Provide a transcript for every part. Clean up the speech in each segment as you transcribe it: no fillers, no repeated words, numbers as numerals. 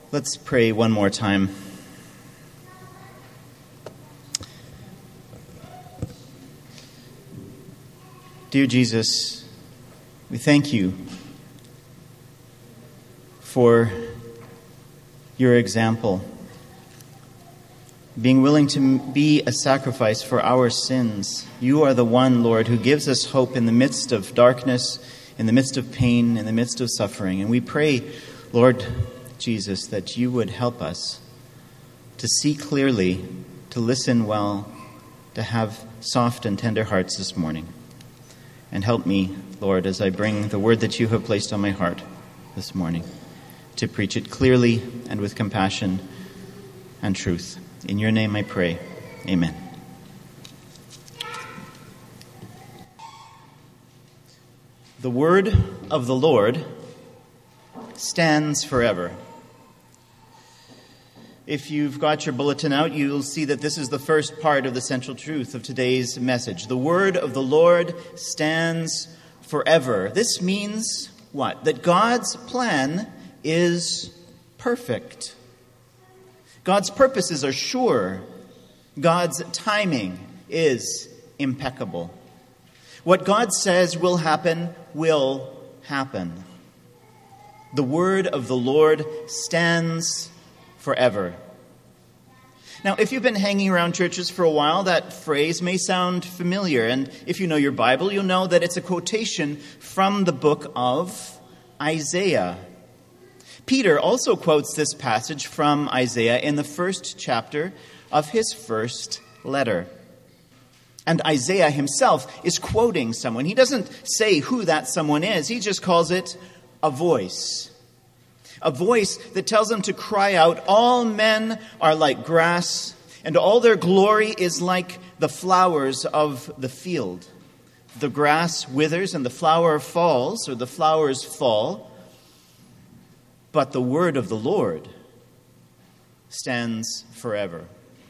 Let's pray one more time. Dear Jesus, we thank you for your example, being willing to be a sacrifice for our sins. You are the one, Lord, who gives us hope in the midst of darkness, in the midst of pain, in the midst of suffering. And we pray, Lord Jesus, that you would help us to see clearly, to listen well, to have soft and tender hearts this morning. And help me, Lord, as I bring the word that you have placed on my heart this morning, to preach it clearly and with compassion and truth. In your name I pray. Amen. The word of the Lord stands forever. If you've got your bulletin out, you'll see that this is the first part of the central truth of today's message. The word of the Lord stands forever. This means what? That God's plan is perfect. God's purposes are sure. God's timing is impeccable. What God says will happen. The word of the Lord stands forever. Now, if you've been hanging around churches for a while, that phrase may sound familiar. And if you know your Bible, you'll know that it's a quotation from the book of Isaiah. Peter also quotes this passage from Isaiah in the first chapter of his first letter. And Isaiah himself is quoting someone. He doesn't say who that someone is. He just calls it a voice. A voice that tells him to cry out, "All men are like grass, and all their glory is like the flowers of the field. The grass withers and the flower falls," or the flowers fall. "But the word of the Lord stands forever."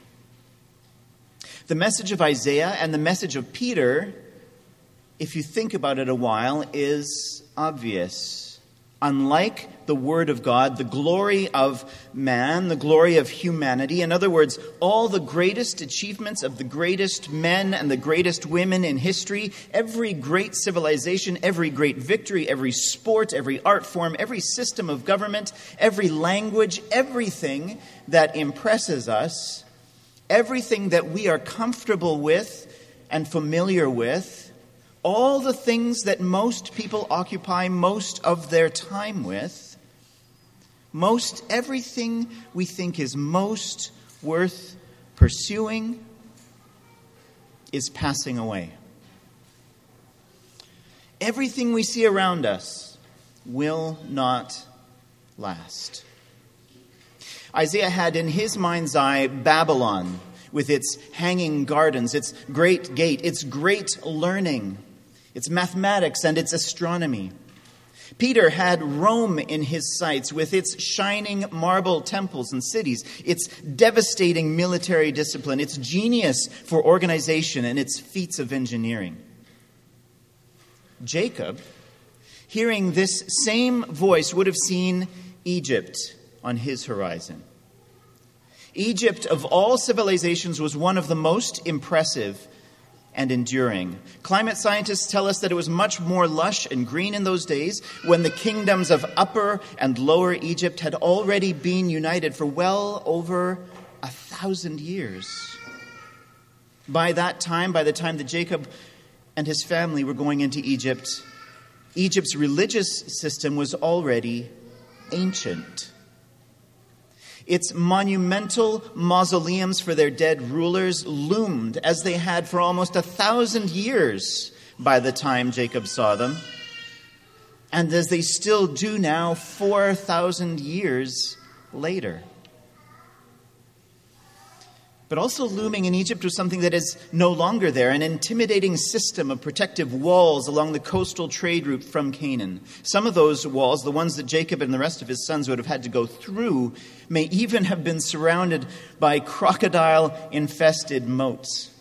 The message of Isaiah and the message of Peter, if you think about it a while, is obvious. Unlike the word of God, the glory of man, the glory of humanity, in other words, all the greatest achievements of the greatest men and the greatest women in history, every great civilization, every great victory, every sport, every art form, every system of government, every language, everything that impresses us, everything that we are comfortable with and familiar with, all the things that most people occupy most of their time with, most everything we think is most worth pursuing is passing away. Everything we see around us will not last. Isaiah had in his mind's eye Babylon with its hanging gardens, its great gate, its great learning, its mathematics and its astronomy. Peter had Rome in his sights with its shining marble temples and cities, its devastating military discipline, its genius for organization, and its feats of engineering. Jacob, hearing this same voice, would have seen Egypt on his horizon. Egypt, of all civilizations, was one of the most impressive and enduring. Climate scientists tell us that it was much more lush and green in those days, when the kingdoms of Upper and Lower Egypt had already been united for well over 1,000 years. By the time that Jacob and his family were going into Egypt, Egypt's religious system was already ancient. Its monumental mausoleums for their dead rulers loomed as they had for almost 1,000 years by the time Jacob saw them, and as they still do now 4,000 years later. But also looming in Egypt was something that is no longer there, an intimidating system of protective walls along the coastal trade route from Canaan. Some of those walls, the ones that Jacob and the rest of his sons would have had to go through, may even have been surrounded by crocodile-infested moats.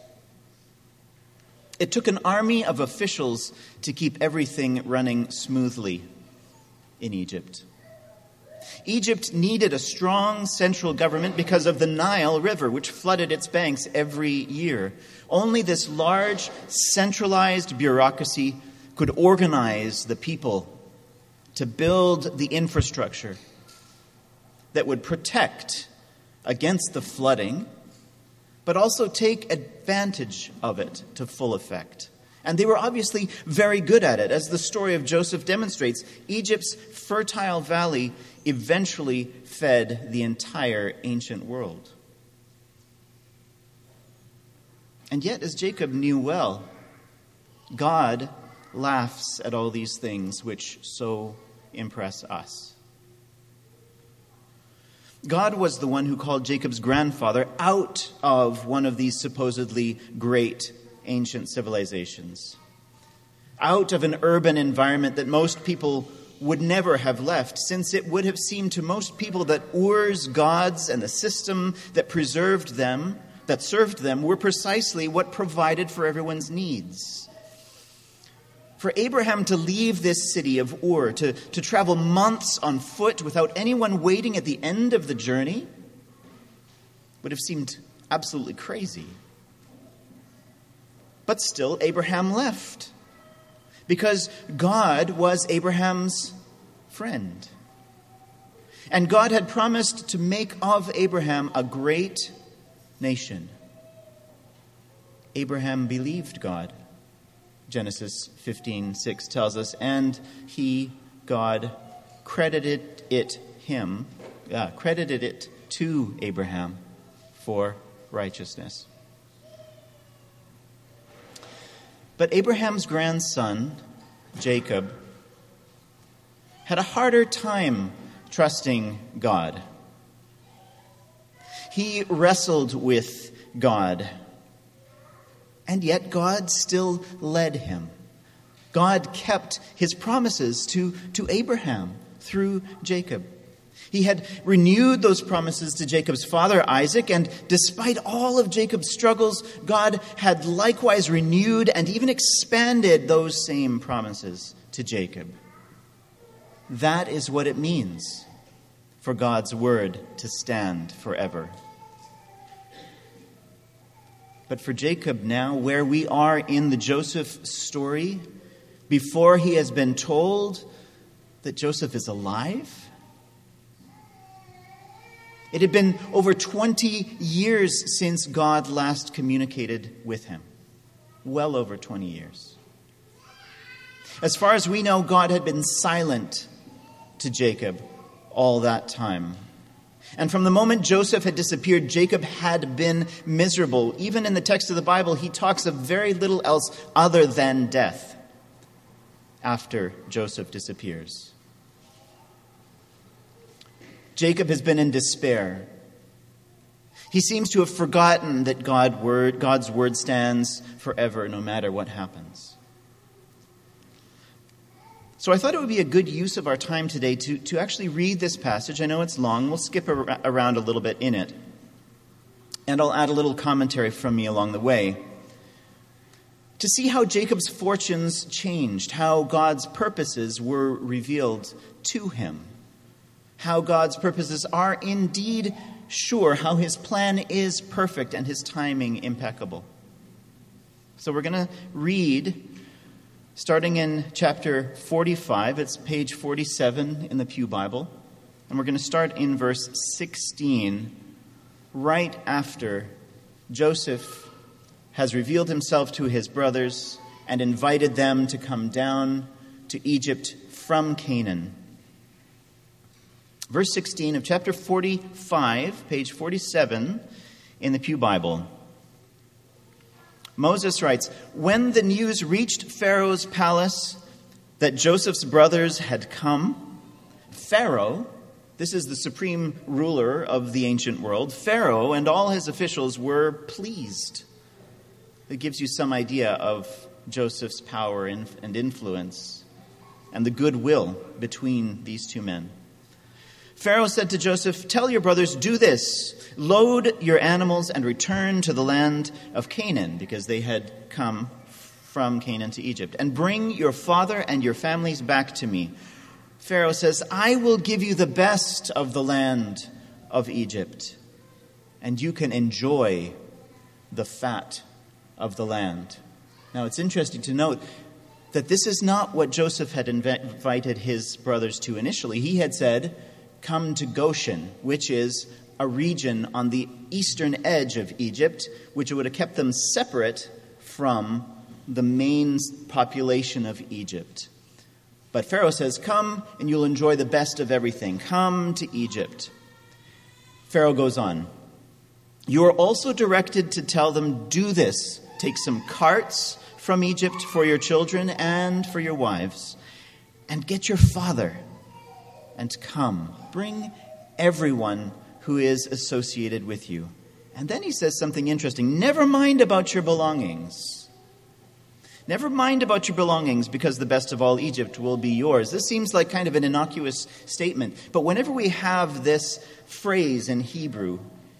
It took an army of officials to keep everything running smoothly in Egypt. Egypt needed a strong central government because of the Nile River, which flooded its banks every year. Only this large, centralized bureaucracy could organize the people to build the infrastructure that would protect against the flooding, but also take advantage of it to full effect. And they were obviously very good at it. As the story of Joseph demonstrates, Egypt's fertile valley eventually fed the entire ancient world. And yet, as Jacob knew well, God laughs at all these things which so impress us. God was the one who called Jacob's grandfather out of one of these supposedly great ancient civilizations, out of an urban environment that most people would never have left, since it would have seemed to most people that Ur's gods and the system that preserved them, that served them, were precisely what provided for everyone's needs. For Abraham to leave this city of Ur, to travel months on foot without anyone waiting at the end of the journey, would have seemed absolutely crazy. But still, Abraham left, because God was Abraham's friend. And God had promised to make of Abraham a great nation. Abraham believed God. Genesis 15:6 tells us, and he, God, credited it to Abraham for righteousness. But Abraham's grandson, Jacob, had a harder time trusting God. He wrestled with God, and yet God still led him. God kept his promises to Abraham through Jacob. He had renewed those promises to Jacob's father, Isaac, and despite all of Jacob's struggles, God had likewise renewed and even expanded those same promises to Jacob. That is what it means for God's word to stand forever. But for Jacob now, where we are in the Joseph story, before he has been told that Joseph is alive, it had been over 20 years since God last communicated with him. Well over 20 years. As far as we know, God had been silent to Jacob all that time. And from the moment Joseph had disappeared, Jacob had been miserable. Even in the text of the Bible, he talks of very little else other than death after Joseph disappears. Jacob has been in despair. He seems to have forgotten that God's word stands forever, no matter what happens. So I thought it would be a good use of our time today to actually read this passage. I know it's long. We'll skip around a little bit in it. And I'll add a little commentary from me along the way, to see how Jacob's fortunes changed, how God's purposes were revealed to him, how God's purposes are indeed sure, how his plan is perfect and his timing impeccable. So we're going to read, starting in chapter 45. It's page 47 in the Pew Bible. And we're going to start in verse 16, right after Joseph has revealed himself to his brothers and invited them to come down to Egypt from Canaan. Verse 16 of chapter 45, page 47 in the Pew Bible. Moses writes, "When the news reached Pharaoh's palace that Joseph's brothers had come, Pharaoh," this is the supreme ruler of the ancient world, "Pharaoh and all his officials were pleased." It gives you some idea of Joseph's power and influence and the goodwill between these two men. Pharaoh said to Joseph, "Tell your brothers, do this. Load your animals and return to the land of Canaan," because they had come from Canaan to Egypt, "and bring your father and your families back to me. Pharaoh says, I will give you the best of the land of Egypt, and you can enjoy the fat of the land. Now, it's interesting to note that this is not what Joseph had invited his brothers to initially. He had said, come to Goshen, which is a region on the eastern edge of Egypt, which would have kept them separate from the main population of Egypt. But Pharaoh says, come and you'll enjoy the best of everything. Come to Egypt. Pharaoh goes on. You are also directed to tell them, do this. Take some carts from Egypt for your children and for your wives, and get your father and come. Bring everyone who is associated with you. And then he says something interesting. Never mind about your belongings. Never mind about your belongings, because the best of all Egypt will be yours. This seems like kind of an innocuous statement. But whenever we have this phrase in Hebrew,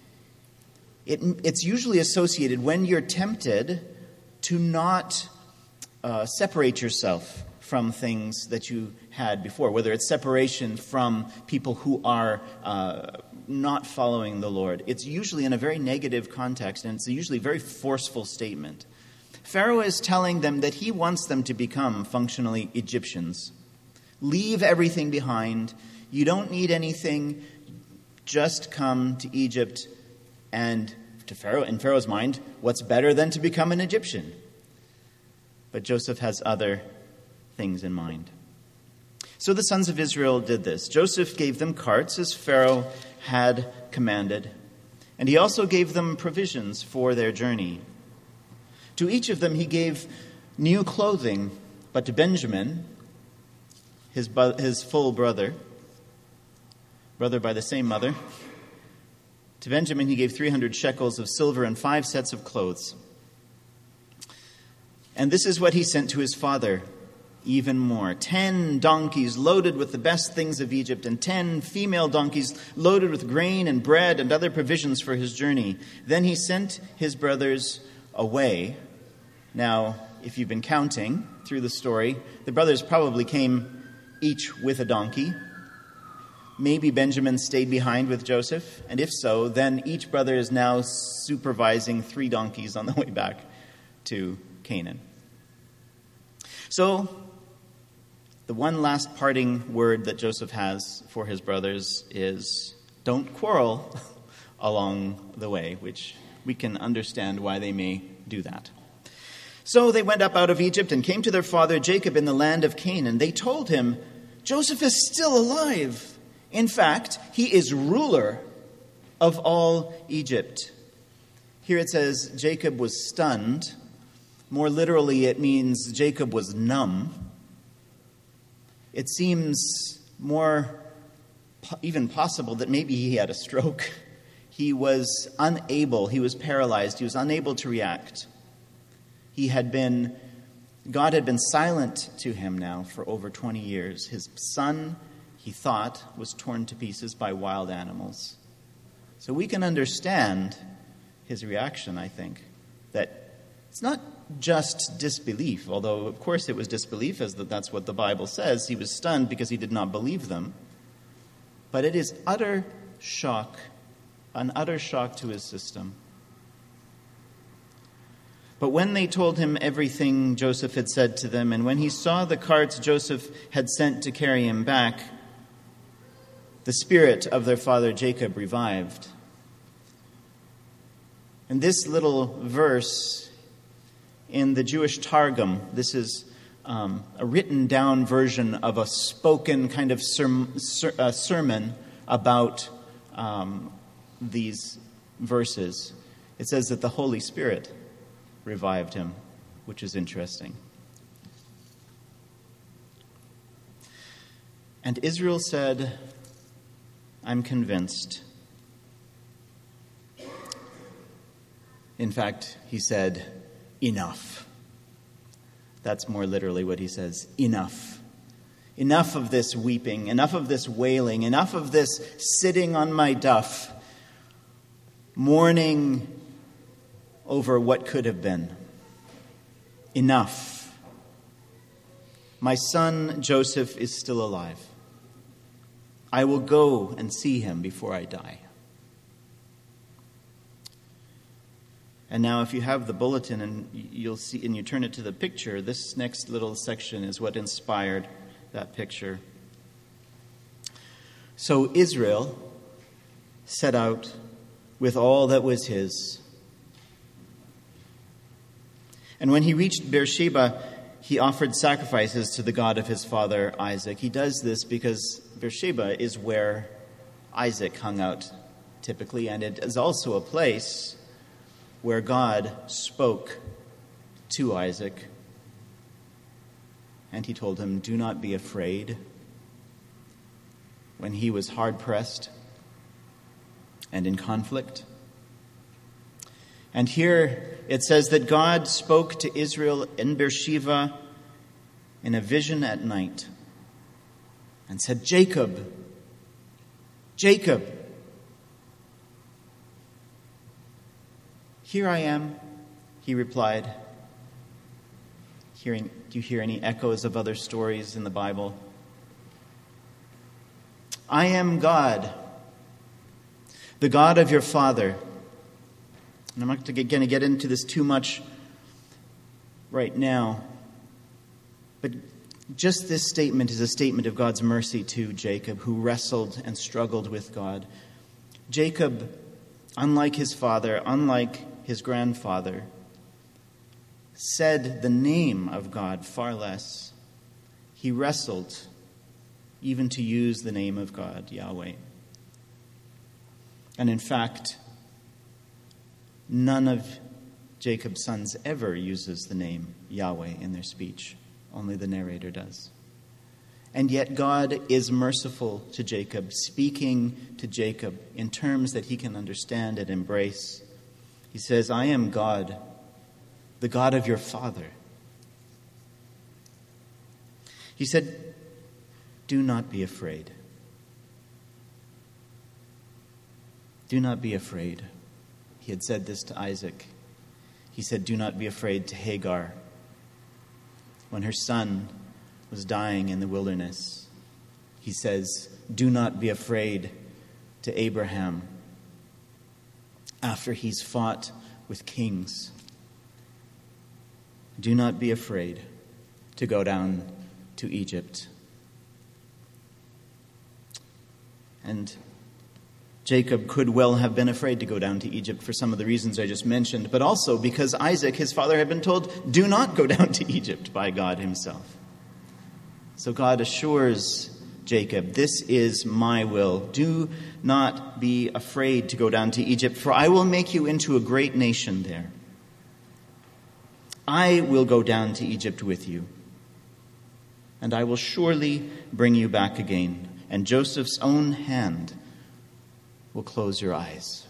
it's usually associated when you're tempted to not separate yourself from things that you had before, whether it's separation from people who are not following the Lord. It's usually in a very negative context, and it's usually a very forceful statement. Pharaoh is telling them that he wants them to become functionally Egyptians. Leave everything behind. You don't need anything. Just come to Egypt. And to Pharaoh, in Pharaoh's mind, what's better than to become an Egyptian? But Joseph has other things in mind. So the sons of Israel did this. Joseph gave them carts as Pharaoh had commanded, and he also gave them provisions for their journey. To each of them he gave new clothing, but to Benjamin, his full brother by the same mother, to Benjamin he gave 300 shekels of silver and 5 sets of clothes. And this is what he sent to his father, even more. 10 donkeys loaded with the best things of Egypt, and 10 female donkeys loaded with grain and bread and other provisions for his journey. Then he sent his brothers away. Now, if you've been counting through the story, the brothers probably came each with a donkey. Maybe Benjamin stayed behind with Joseph, and if so, then each brother is now supervising 3 donkeys on the way back to Canaan. So, the one last parting word that Joseph has for his brothers is, don't quarrel along the way, which we can understand why they may do that. So they went up out of Egypt and came to their father Jacob in the land of Canaan. They told him, Joseph is still alive. In fact, he is ruler of all Egypt. Here it says Jacob was stunned. More literally, it means Jacob was numb. It seems more even possible that maybe he had a stroke. He was unable, he was paralyzed, he was unable to react. God had been silent to him now for over 20 years. His son, he thought, was torn to pieces by wild animals. So we can understand his reaction, I think, that it's not just disbelief, although of course it was disbelief, as that's what the Bible says. He was stunned because he did not believe them. But it is utter shock, an utter shock to his system. But when they told him everything Joseph had said to them, and when he saw the carts Joseph had sent to carry him back, the spirit of their father Jacob revived. And this little verse in the Jewish Targum, this is a written down version of a spoken kind of sermon about these verses. It says that the Holy Spirit revived him, which is interesting. And Israel said, I'm convinced. In fact, he said, enough. That's more literally what he says, enough. Enough of this weeping, enough of this wailing, enough of this sitting on my duff, mourning over what could have been. Enough. My son Joseph is still alive. I will go and see him before I die. And now if you have the bulletin and you'll see, and you turn it to the picture, this next little section is what inspired that picture. So Israel set out with all that was his. And when he reached Beersheba, he offered sacrifices to the God of his father Isaac. He does this because Beersheba is where Isaac hung out typically, and it is also a place where God spoke to Isaac. And he told him, do not be afraid. When he was hard-pressed and in conflict. And here it says that God spoke to Israel in Beersheba in a vision at night and said, Jacob, Jacob. Here I am, he replied. Do you hear any echoes of other stories in the Bible? I am God, the God of your father. And I'm not going to get into this too much right now, but just this statement is a statement of God's mercy to Jacob, who wrestled and struggled with God. Jacob, unlike his father, unlike his grandfather, said the name of God far less. He wrestled even to use the name of God, Yahweh. And in fact, none of Jacob's sons ever uses the name Yahweh in their speech. Only the narrator does. And yet God is merciful to Jacob, speaking to Jacob in terms that he can understand and embrace. He says, I am God, the God of your father. He said, do not be afraid. Do not be afraid. He had said this to Isaac. He said, do not be afraid to Hagar when her son was dying in the wilderness. He says, do not be afraid to Abraham after he's fought with kings. Do not be afraid to go down to Egypt. And Jacob could well have been afraid to go down to Egypt for some of the reasons I just mentioned, but also because Isaac, his father, had been told, do not go down to Egypt by God himself. So God assures Jacob, this is my will. Do not be afraid to go down to Egypt, for I will make you into a great nation there. I will go down to Egypt with you, and I will surely bring you back again. And Joseph's own hand will close your eyes.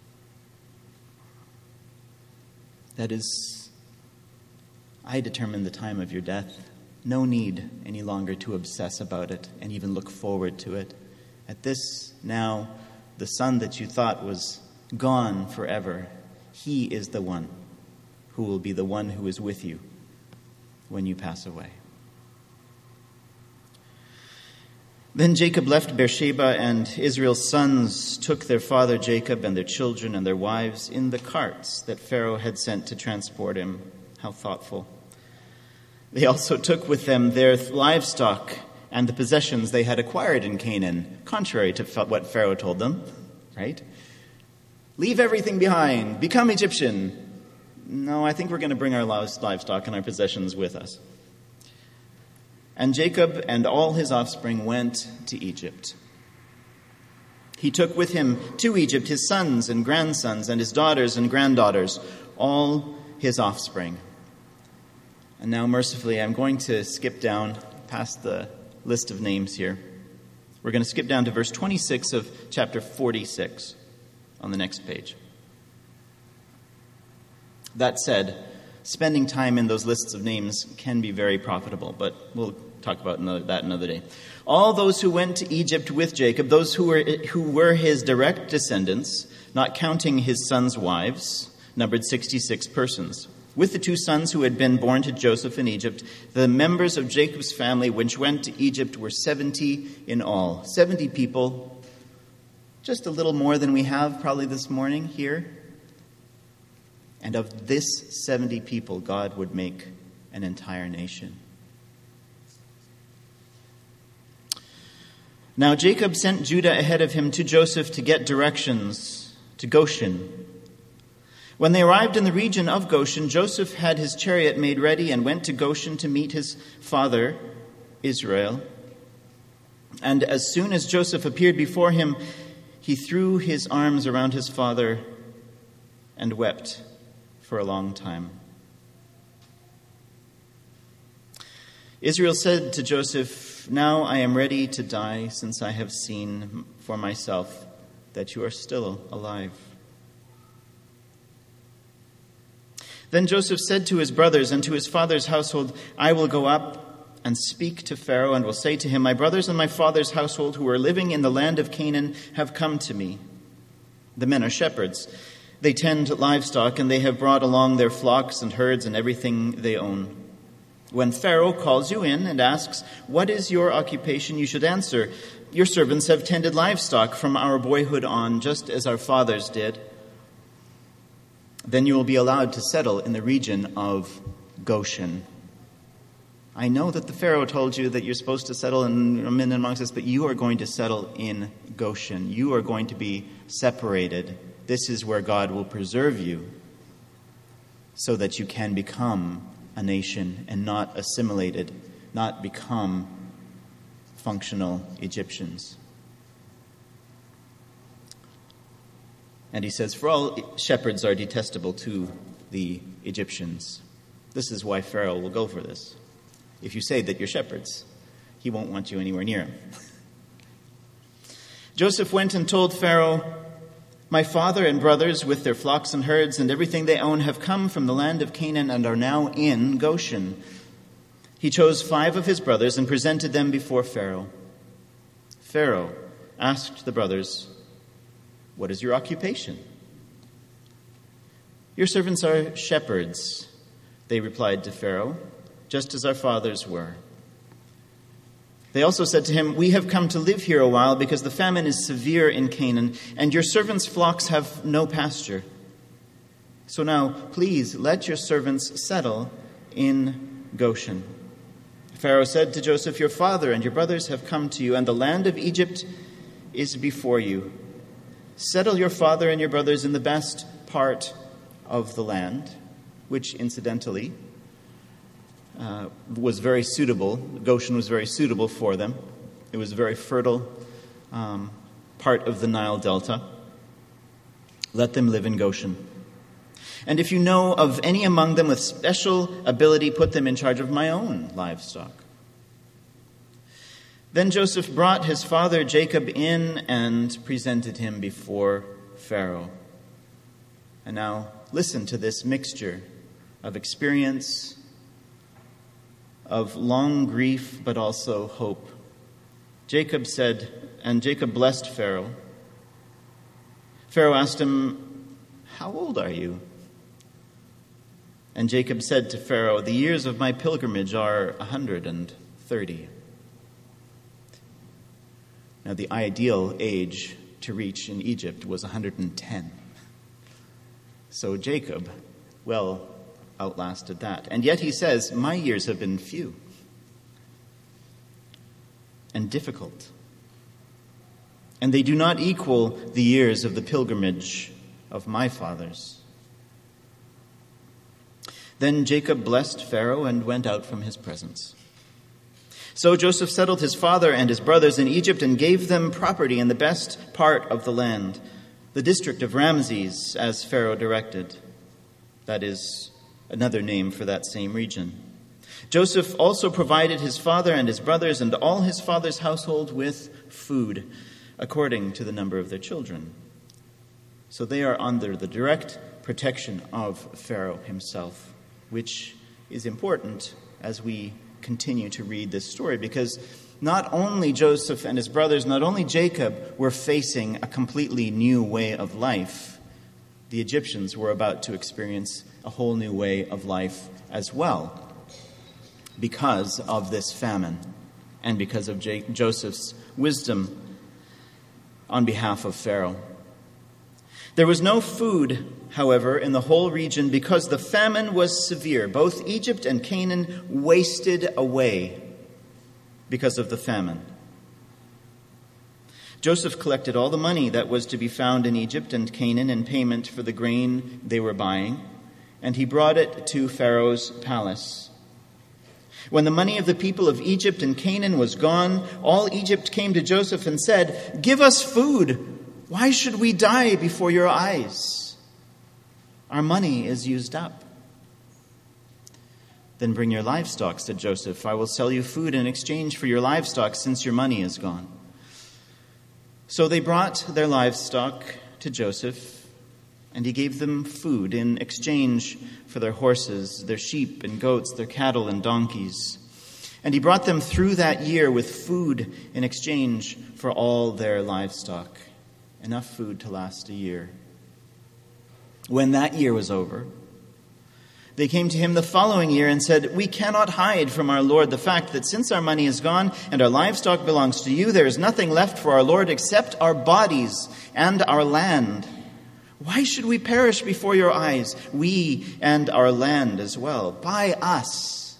That is, I determine the time of your death. No need any longer to obsess about it and even look forward to it. At this, now, the son that you thought was gone forever, he is the one who will be the one who is with you when you pass away. Then Jacob left Beersheba, and Israel's sons took their father Jacob and their children and their wives in the carts that Pharaoh had sent to transport him. How thoughtful. They also took with them their livestock and the possessions they had acquired in Canaan, contrary to what Pharaoh told them, right? Leave everything behind. Become Egyptian. No, I think we're going to bring our livestock and our possessions with us. And Jacob and all his offspring went to Egypt. He took with him to Egypt his sons and grandsons and his daughters and granddaughters, all his offspring. And now, mercifully, I'm going to skip down past the list of names here. We're going to skip down to verse 26 of chapter 46 on the next page. That said, spending time in those lists of names can be very profitable, but we'll talk about that another day. All those who went to Egypt with Jacob, those who were his direct descendants, not counting his sons' wives, numbered 66 persons. With the two sons who had been born to Joseph in Egypt, the members of Jacob's family which went to Egypt were 70 in all. 70 people, just a little more than we have probably this morning here. And of this 70 people, God would make an entire nation. Now Jacob sent Judah ahead of him to Joseph to get directions to Goshen. When they arrived in the region of Goshen, Joseph had his chariot made ready and went to Goshen to meet his father, Israel. And as soon as Joseph appeared before him, he threw his arms around his father and wept for a long time. Israel said to Joseph, "Now I am ready to die, since I have seen for myself that you are still alive." Then Joseph said to his brothers and to his father's household, "I will go up and speak to Pharaoh and will say to him, 'My brothers and my father's household who are living in the land of Canaan have come to me. The men are shepherds. They tend livestock, and they have brought along their flocks and herds and everything they own. When Pharaoh calls you in and asks, 'What is your occupation?' you should answer, 'Your servants have tended livestock from our boyhood on, just as our fathers did.' Then you will be allowed to settle in the region of Goshen. I know that the Pharaoh told you that you're supposed to settle in amongst us, but you are going to settle in Goshen. You are going to be separated. This is where God will preserve you so that you can become a nation and not assimilated, not become functional Egyptians." And he says, "For all shepherds are detestable to the Egyptians." This is why Pharaoh will go for this. If you say that you're shepherds, he won't want you anywhere near him. Joseph went and told Pharaoh, "My father and brothers with their flocks and herds and everything they own have come from the land of Canaan and are now in Goshen." He chose 5 of his brothers and presented them before Pharaoh. Pharaoh asked the brothers, "What is your occupation?" "Your servants are shepherds," they replied to Pharaoh, "just as our fathers were." They also said to him, "We have come to live here a while because the famine is severe in Canaan, and your servants' flocks have no pasture. So now, please, let your servants settle in Goshen." Pharaoh said to Joseph, "Your father and your brothers have come to you, and the land of Egypt is before you. Settle your father and your brothers in the best part of the land," which, incidentally, was very suitable. Goshen was very suitable for them. It was a very fertile part of the Nile Delta. "Let them live in Goshen. And if you know of any among them with special ability, put them in charge of my own livestock." Then Joseph brought his father Jacob in and presented him before Pharaoh. And now listen to this mixture of experience, of long grief, but also hope. Jacob said, and Jacob blessed Pharaoh. Pharaoh asked him, "How old are you?" And Jacob said to Pharaoh, "The years of my pilgrimage are 130. Now, the ideal age to reach in Egypt was 110. So Jacob, well, outlasted that. And yet he says, "My years have been few and difficult, and they do not equal the years of the pilgrimage of my fathers." Then Jacob blessed Pharaoh and went out from his presence. So Joseph settled his father and his brothers in Egypt and gave them property in the best part of the land, the district of Ramses, as Pharaoh directed. That is another name for that same region. Joseph also provided his father and his brothers and all his father's household with food, according to the number of their children. So they are under the direct protection of Pharaoh himself, which is important as we continue to read this story, because not only Joseph and his brothers, not only Jacob were facing a completely new way of life, the Egyptians were about to experience a whole new way of life as well because of this famine and because of Joseph's wisdom on behalf of Pharaoh. There was no food, however, in the whole region because the famine was severe. Both Egypt and Canaan wasted away because of the famine. Joseph collected all the money that was to be found in Egypt and Canaan in payment for the grain they were buying, and he brought it to Pharaoh's palace. When the money of the people of Egypt and Canaan was gone, all Egypt came to Joseph and said, "Give us food. Why should we die before your eyes? Our money is used up." "Then bring your livestock," said Joseph. "I will sell you food in exchange for your livestock, since your money is gone." So they brought their livestock to Joseph, and he gave them food in exchange for their horses, their sheep and goats, their cattle and donkeys. And he brought them through that year with food in exchange for all their livestock, enough food to last a year. When that year was over, they came to him the following year and said, "We cannot hide from our Lord the fact that since our money is gone and our livestock belongs to you, there is nothing left for our Lord except our bodies and our land. Why should we perish before your eyes, we and our land as well? Buy us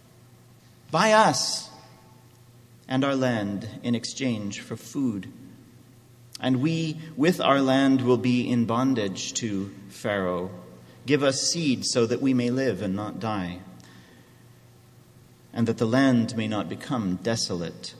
and our land in exchange for food. And we with our land will be in bondage to Pharaoh. Give us seed so that we may live and not die, and that the land may not become desolate."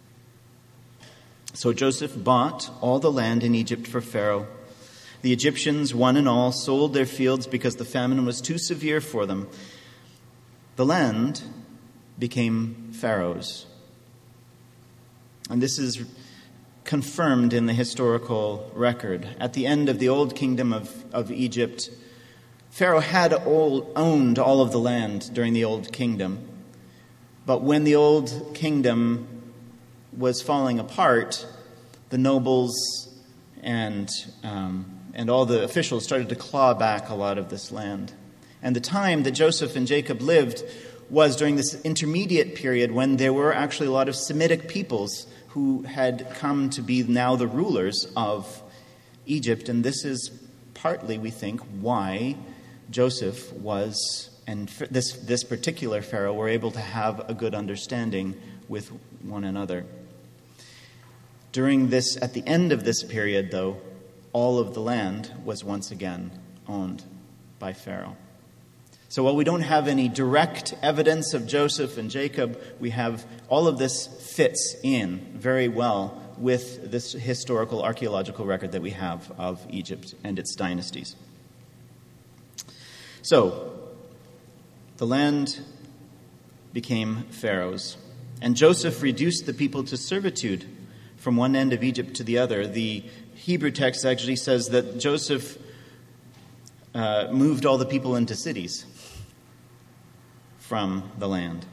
So Joseph bought all the land in Egypt for Pharaoh. The Egyptians, one and all, sold their fields because the famine was too severe for them. The land became Pharaoh's. And this is confirmed in the historical record. At the end of the old kingdom of Egypt, Pharaoh had owned all of the land during the Old Kingdom. But when the Old Kingdom was falling apart, the nobles and all the officials started to claw back a lot of this land. And the time that Joseph and Jacob lived was during this intermediate period when there were actually a lot of Semitic peoples who had come to be now the rulers of Egypt. And this is partly, we think, why Joseph and this particular Pharaoh were able to have a good understanding with one another. At the end of this period, though, all of the land was once again owned by Pharaoh. So while we don't have any direct evidence of Joseph and Jacob, we have all of this fits in very well with this historical archaeological record that we have of Egypt and its dynasties. So, the land became Pharaoh's, and Joseph reduced the people to servitude from one end of Egypt to the other. The Hebrew text actually says that Joseph moved all the people into cities from the land.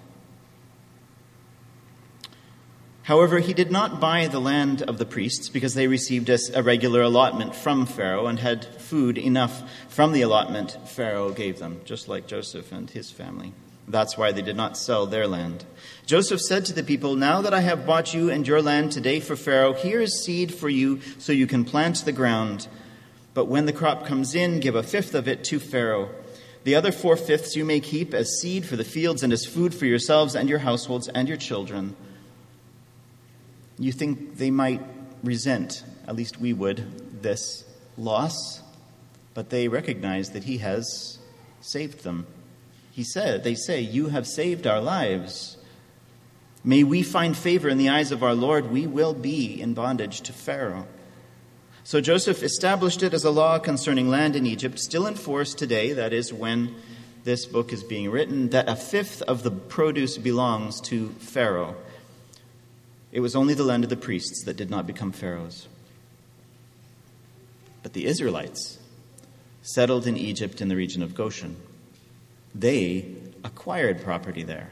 However, he did not buy the land of the priests because they received a regular allotment from Pharaoh and had food enough from the allotment Pharaoh gave them, just like Joseph and his family. That's why they did not sell their land. Joseph said to the people, "Now that I have bought you and your land today for Pharaoh, here is seed for you so you can plant the ground. But when the crop comes in, give a fifth of it to Pharaoh. The other 4/5 you may keep as seed for the fields and as food for yourselves and your households and your children." You think they might resent, at least we would, this loss, but they recognize that he has saved them. They say, "You have saved our lives. May we find favor in the eyes of our Lord. We will be in bondage to Pharaoh." So Joseph established it as a law concerning land in Egypt, still in force today, that is when this book is being written, that a fifth of the produce belongs to Pharaoh. It was only the land of the priests that did not become Pharaoh's. But the Israelites settled in Egypt in the region of Goshen. They acquired property there.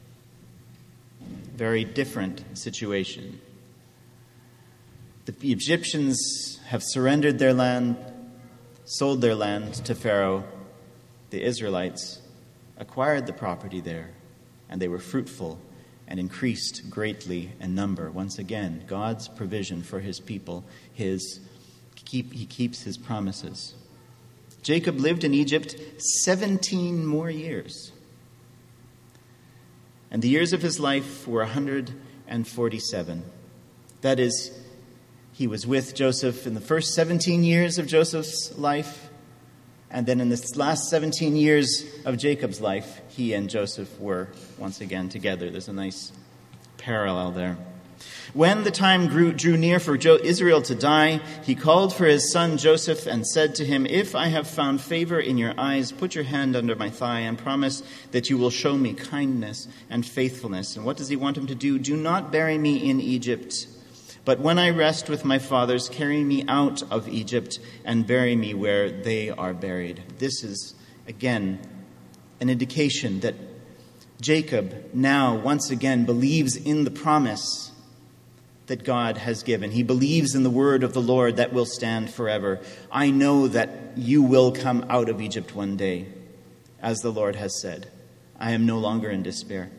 Very different situation. The Egyptians have surrendered their land. sold their land to Pharaoh, the Israelites acquired the property there, and they were fruitful and increased greatly in number. Once again, God's provision for his people, he keeps his promises. Jacob lived in Egypt 17 more years. And the years of his life were 147. That is, he was with Joseph in the first 17 years of Joseph's life, and then in the last 17 years of Jacob's life, he and Joseph were once again together. There's a nice parallel there. When the time drew near for Israel to die, he called for his son Joseph and said to him, "If I have found favor in your eyes, put your hand under my thigh and promise that you will show me kindness and faithfulness." And what does he want him to do? "Do not bury me in Egypt, but when I rest with my fathers, carry me out of Egypt and bury me where they are buried." This is, again, an indication that Jacob now once again believes in the promise that God has given. He believes in the word of the Lord that will stand forever. "I know that you will come out of Egypt one day, as the Lord has said. I am no longer in despair.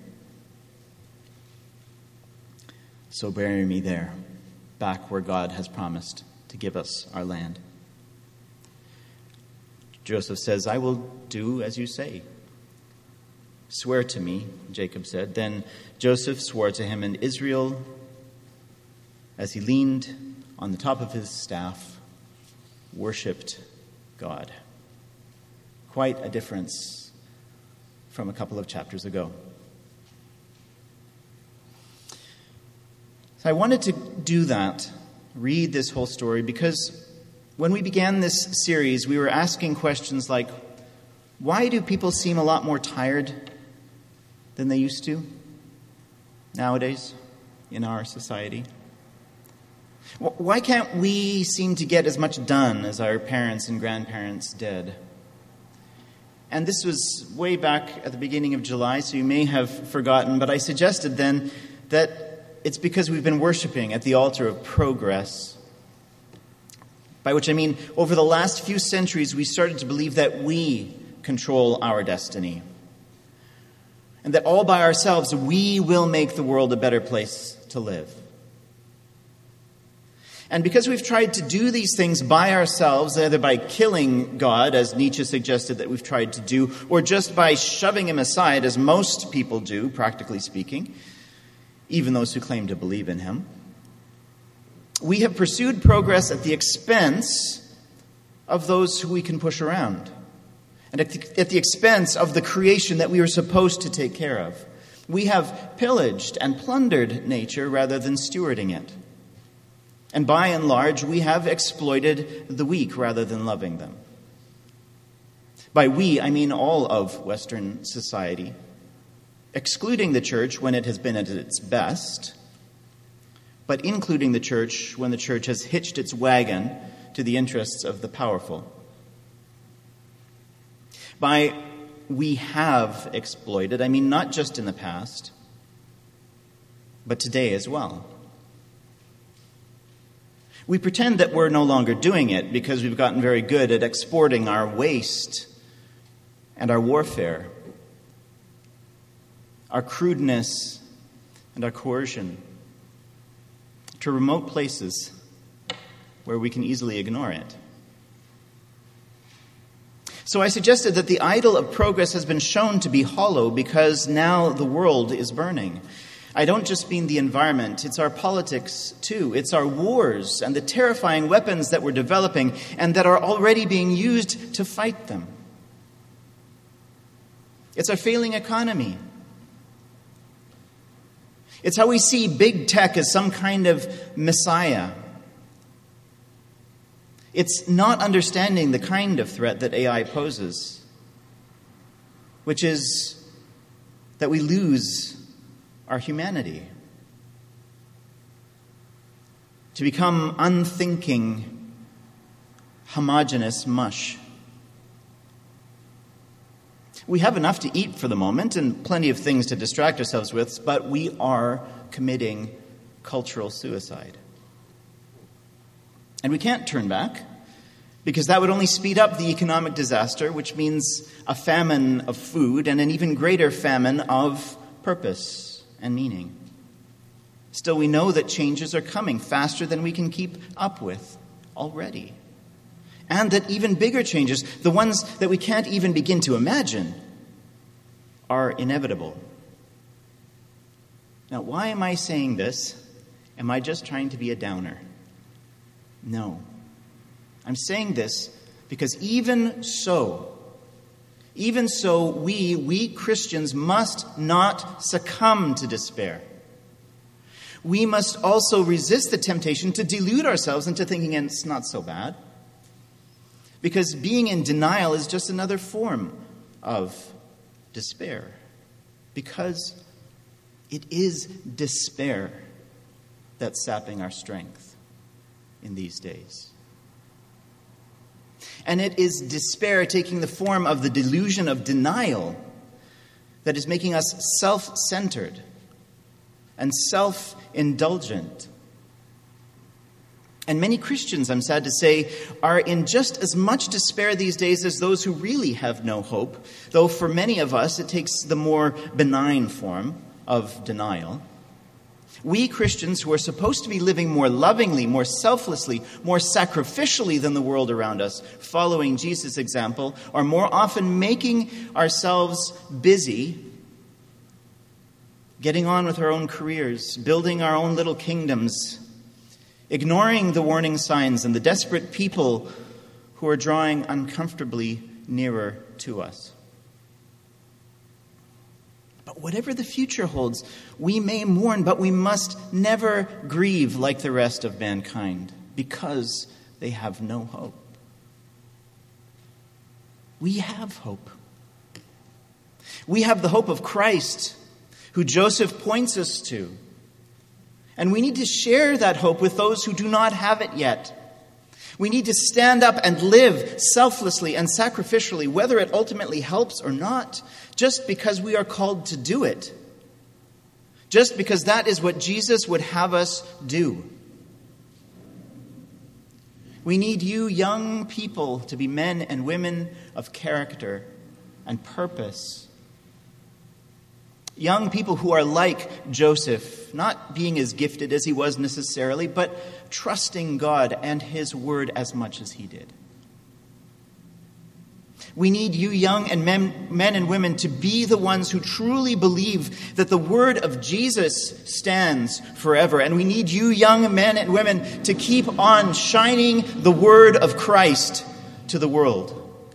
So bury me there, back where God has promised to give us our land." Joseph says, "I will do as you say. Swear to me," Jacob said. Then Joseph swore to him, and Israel, as he leaned on the top of his staff, worshipped God. Quite a difference from a couple of chapters ago. So I wanted to do that, read this whole story, because when we began this series, we were asking questions like, why do people seem a lot more tired than they used to nowadays in our society? Why can't we seem to get as much done as our parents and grandparents did? And this was way back at the beginning of July, so you may have forgotten, but I suggested then that it's because we've been worshiping at the altar of progress. By which I mean, over the last few centuries, we started to believe that we control our destiny. And that all by ourselves, we will make the world a better place to live. And because we've tried to do these things by ourselves, either by killing God, as Nietzsche suggested that we've tried to do, or just by shoving him aside, as most people do, practically speaking, even those who claim to believe in him, we have pursued progress at the expense of those who we can push around, and at the expense of the creation that we were supposed to take care of. We have pillaged and plundered nature rather than stewarding it. And by and large, we have exploited the weak rather than loving them. By we, I mean all of Western society, excluding the church when it has been at its best, but including the church when the church has hitched its wagon to the interests of the powerful. By we have exploited, I mean not just in the past, but today as well. We pretend that we're no longer doing it because we've gotten very good at exporting our waste and our warfare, our crudeness and our coercion to remote places where we can easily ignore it. So I suggested that the idol of progress has been shown to be hollow because now the world is burning. I don't just mean the environment, it's our politics too. It's our wars and the terrifying weapons that we're developing and that are already being used to fight them. It's our failing economy. It's how we see big tech as some kind of messiah. It's not understanding the kind of threat that AI poses, which is that we lose our humanity, to become unthinking, homogeneous mush. We have enough to eat for the moment and plenty of things to distract ourselves with, but we are committing cultural suicide. And we can't turn back because that would only speed up the economic disaster, which means a famine of food and an even greater famine of purpose and meaning. Still, we know that changes are coming faster than we can keep up with already. And that even bigger changes, the ones that we can't even begin to imagine, are inevitable. Now, why am I saying this? Am I just trying to be a downer? No. I'm saying this because even so, we Christians must not succumb to despair. We must also resist the temptation to delude ourselves into thinking it's not so bad. Because being in denial is just another form of despair. Because it is despair that's sapping our strength in these days. And it is despair taking the form of the delusion of denial that is making us self-centered and self-indulgent. And many Christians, I'm sad to say, are in just as much despair these days as those who really have no hope, though for many of us it takes the more benign form of denial. We Christians who are supposed to be living more lovingly, more selflessly, more sacrificially than the world around us, following Jesus' example, are more often making ourselves busy, getting on with our own careers, building our own little kingdoms, ignoring the warning signs and the desperate people who are drawing uncomfortably nearer to us. But whatever the future holds, we may mourn, but we must never grieve like the rest of mankind, because they have no hope. We have hope. We have the hope of Christ, who Joseph points us to. And we need to share that hope with those who do not have it yet. We need to stand up and live selflessly and sacrificially, whether it ultimately helps or not, just because we are called to do it. Just because that is what Jesus would have us do. We need you young people to be men and women of character and purpose. Young people who are like Joseph, not being as gifted as he was necessarily, but trusting God and his word as much as he did. We need you young and men and women to be the ones who truly believe that the word of Jesus stands forever. And we need you young men and women to keep on shining the word of Christ to the world.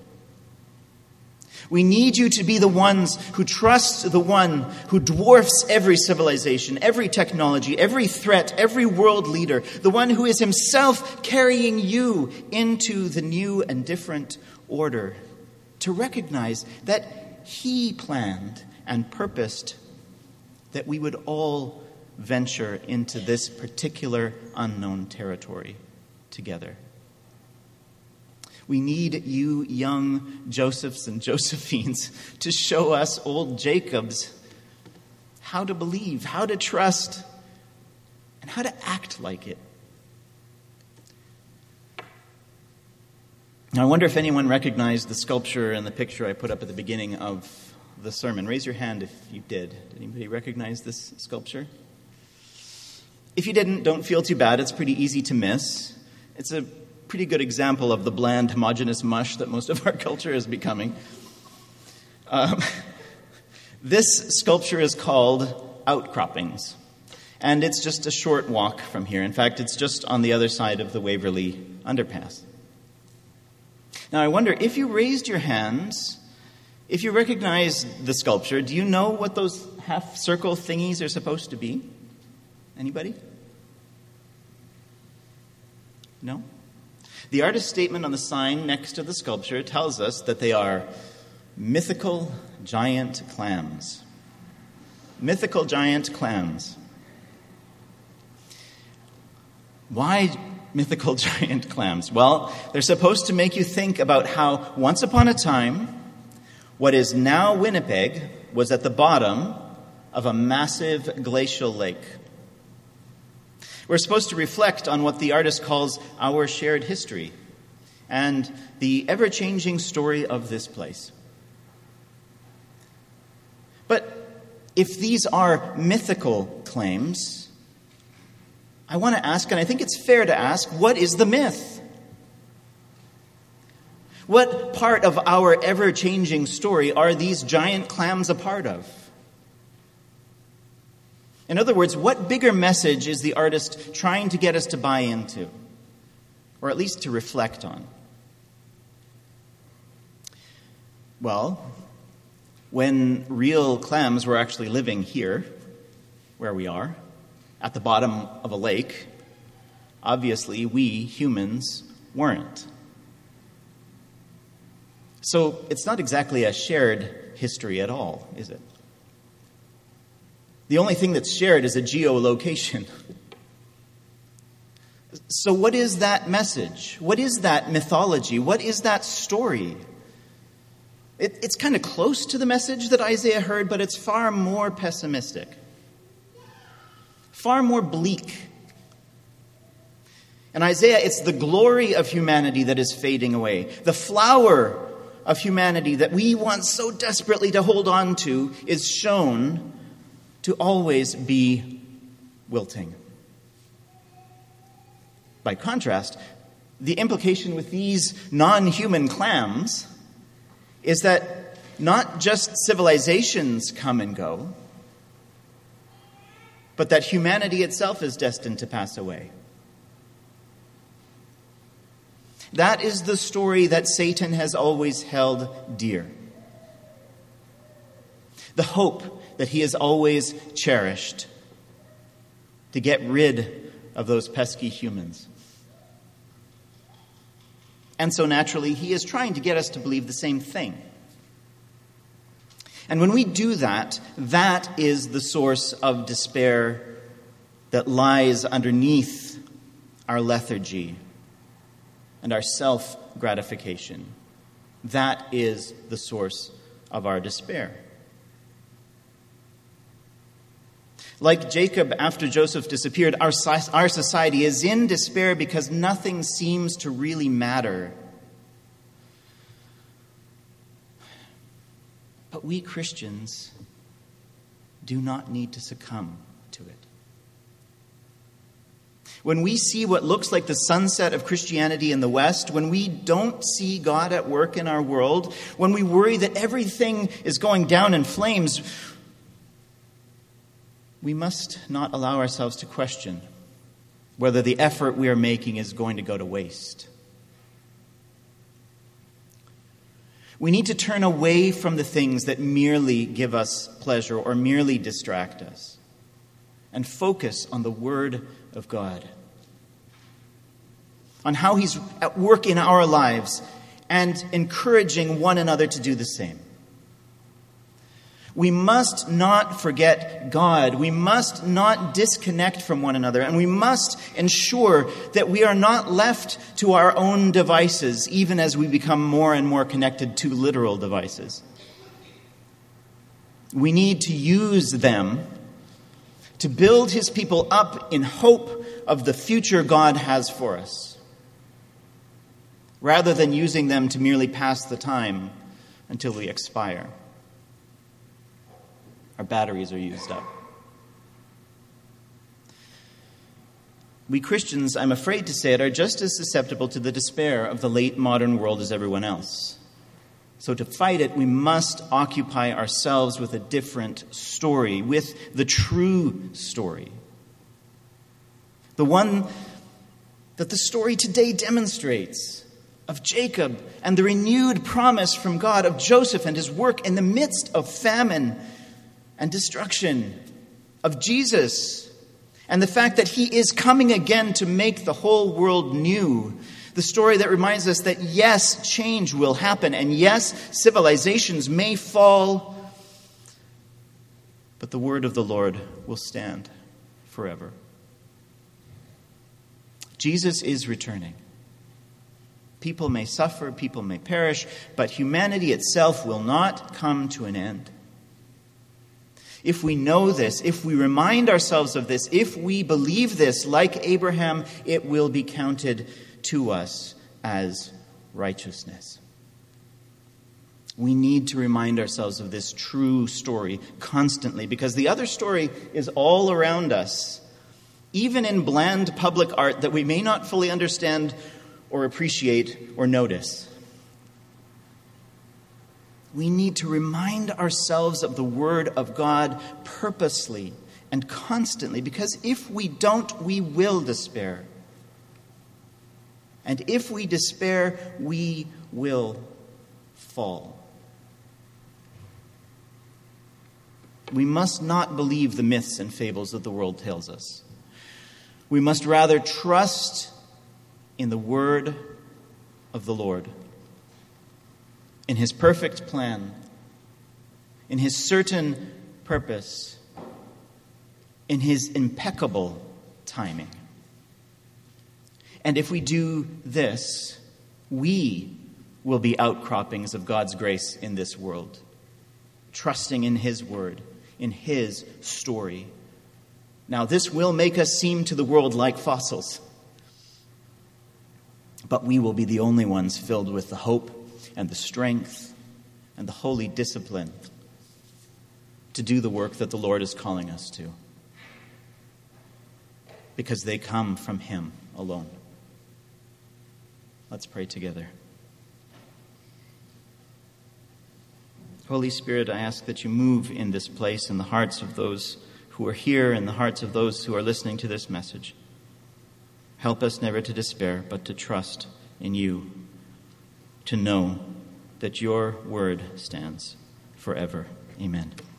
We need you to be the ones who trust the one who dwarfs every civilization, every technology, every threat, every world leader, the one who is himself carrying you into the new and different order, to recognize that he planned and purposed that we would all venture into this particular unknown territory together. We need you young Josephs and Josephines to show us old Jacobs how to believe, how to trust, and how to act like it. Now, I wonder if anyone recognized the sculpture and the picture I put up at the beginning of the sermon. Raise your hand if you did. Did anybody recognize this sculpture? If you didn't, don't feel too bad. It's pretty easy to miss. It's a pretty good example of the bland, homogeneous mush that most of our culture is becoming. This sculpture is called Outcroppings, and it's just a short walk from here. In fact, it's just on the other side of the Waverley underpass. Now, I wonder, if you raised your hands, if you recognize the sculpture, do you know what those half-circle thingies are supposed to be? Anybody? No? The artist's statement on the sign next to the sculpture tells us that they are mythical giant clams. Mythical giant clams. Why mythical giant clams? Well, they're supposed to make you think about how once upon a time, what is now Winnipeg was at the bottom of a massive glacial lake. We're supposed to reflect on what the artist calls our shared history and the ever-changing story of this place. But if these are mythical claims, I want to ask, and I think it's fair to ask, what is the myth? What part of our ever-changing story are these giant clams a part of? In other words, what bigger message is the artist trying to get us to buy into, or at least to reflect on? Well, when real clams were actually living here, where we are, at the bottom of a lake, obviously we humans weren't. So it's not exactly a shared history at all, is it? The only thing that's shared is a geolocation. So what is that message? What is that mythology? What is that story? It's kind of close to the message that Isaiah heard, but it's far more pessimistic, far more bleak. In Isaiah, it's the glory of humanity that is fading away. The flower of humanity that we want so desperately to hold on to is shown to always be wilting. By contrast, the implication with these non-human clams is that not just civilizations come and go, but that humanity itself is destined to pass away. That is the story that Satan has always held dear. The hope that he has always cherished to get rid of those pesky humans. And so naturally, he is trying to get us to believe the same thing. And when we do that, that is the source of despair that lies underneath our lethargy and our self-gratification. That is the source of our despair. Like Jacob after Joseph disappeared, our society is in despair because nothing seems to really matter. But we Christians do not need to succumb to it. When we see what looks like the sunset of Christianity in the West, when we don't see God at work in our world, when we worry that everything is going down in flames, we must not allow ourselves to question whether the effort we are making is going to go to waste. We need to turn away from the things that merely give us pleasure or merely distract us and focus on the Word of God, on how He's at work in our lives and encouraging one another to do the same. We must not forget God. We must not disconnect from one another. And we must ensure that we are not left to our own devices, even as we become more and more connected to literal devices. We need to use them to build His people up in hope of the future God has for us, rather than using them to merely pass the time until we expire. Our batteries are used up. We Christians, I'm afraid to say it, are just as susceptible to the despair of the late modern world as everyone else. So to fight it, we must occupy ourselves with a different story, with the true story. The one that the story today demonstrates, of Jacob and the renewed promise from God of Joseph and his work in the midst of famine and destruction, of Jesus and the fact that He is coming again to make the whole world new. The story that reminds us that yes, change will happen, and yes, civilizations may fall, but the word of the Lord will stand forever. Jesus is returning. People may suffer, people may perish, but humanity itself will not come to an end. If we know this, if we remind ourselves of this, if we believe this like Abraham, it will be counted to us as righteousness. We need to remind ourselves of this true story constantly, because the other story is all around us, even in bland public art that we may not fully understand or appreciate or notice. We need to remind ourselves of the Word of God purposely and constantly, because if we don't, we will despair. And if we despair, we will fall. We must not believe the myths and fables that the world tells us. We must rather trust in the word of the Lord, in his perfect plan, in his certain purpose, in his impeccable timing. And if we do this, we will be outcroppings of God's grace in this world, trusting in his word, in his story. Now, this will make us seem to the world like fossils, but we will be the only ones filled with the hope and the strength and the holy discipline to do the work that the Lord is calling us to, because they come from him alone. Let's pray together. Holy Spirit, I ask that you move in this place in the hearts of those who are here and the hearts of those who are listening to this message. Help us never to despair, but to trust in you, to know that your word stands forever. Amen.